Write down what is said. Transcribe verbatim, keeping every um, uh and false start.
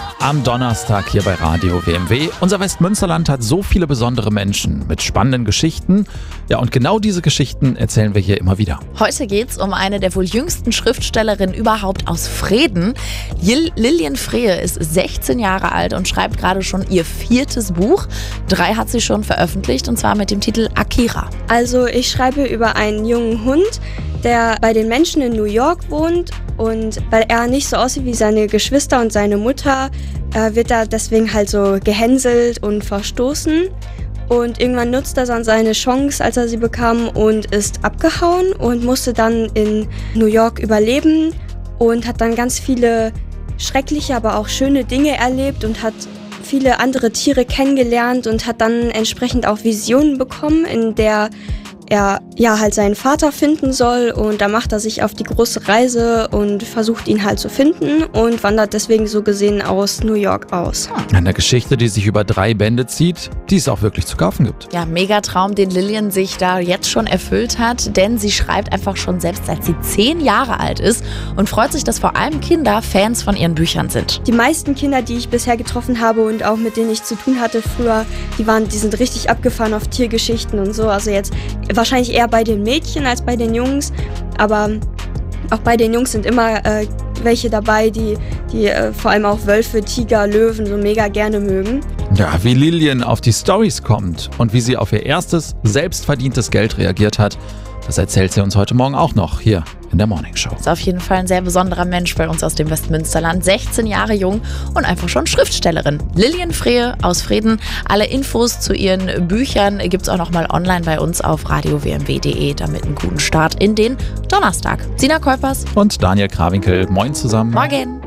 am Donnerstag hier bei Radio W M W. Unser Westmünsterland hat so viele besondere Menschen mit spannenden Geschichten. Ja, und genau diese Geschichten erzählen wir hier immer wieder. Heute geht's um eine der wohl jüngsten Schriftstellerinnen überhaupt aus Vreden. Lil- Lilian Frehe ist sechzehn Jahre alt und schreibt gerade schon ihr viertes Buch. Drei hat sie schon veröffentlicht, und zwar mit dem Titel Akira. Also ich schreibe über einen jungen Hund, der bei den Menschen in New York wohnt, und weil er nicht so aussieht wie seine Geschwister und seine Mutter, äh, wird er deswegen halt so gehänselt und verstoßen. Und irgendwann nutzt er dann seine Chance, als er sie bekam, und ist abgehauen und musste dann in New York überleben und hat dann ganz viele schreckliche, aber auch schöne Dinge erlebt und hat viele andere Tiere kennengelernt und hat dann entsprechend auch Visionen bekommen, in der er ja halt seinen Vater finden soll, und da macht er sich auf die große Reise und versucht ihn halt zu finden und wandert deswegen so gesehen aus New York aus. Eine Geschichte, die sich über drei Bände zieht, die es auch wirklich zu kaufen gibt. Ja, Megatraum, den Lilian sich da jetzt schon erfüllt hat, denn sie schreibt einfach schon selbst, seit sie zehn Jahre alt ist, und freut sich, dass vor allem Kinder Fans von ihren Büchern sind. Die meisten Kinder, die ich bisher getroffen habe und auch mit denen ich zu tun hatte früher, die waren, die sind richtig abgefahren auf Tiergeschichten und so. Also jetzt wahrscheinlich eher bei den Mädchen als bei den Jungs, aber auch bei den Jungs sind immer äh, welche dabei, die, die äh, vor allem auch Wölfe, Tiger, Löwen so mega gerne mögen. Ja, wie Lilian auf die Storys kommt und wie sie auf ihr erstes, selbstverdientes Geld reagiert hat, das erzählt sie uns heute Morgen auch noch hier in der Morning Show. Ist auf jeden Fall ein sehr besonderer Mensch bei uns aus dem Westmünsterland. sechzehn Jahre jung und einfach schon Schriftstellerin. Lilian Frehe aus Vreden. Alle Infos zu ihren Büchern gibt es auch nochmal online bei uns auf radio w m w punkt d e. Damit einen guten Start in den Donnerstag. Sina Kolpers und Daniel Krawinkel. Moin zusammen. Morgen.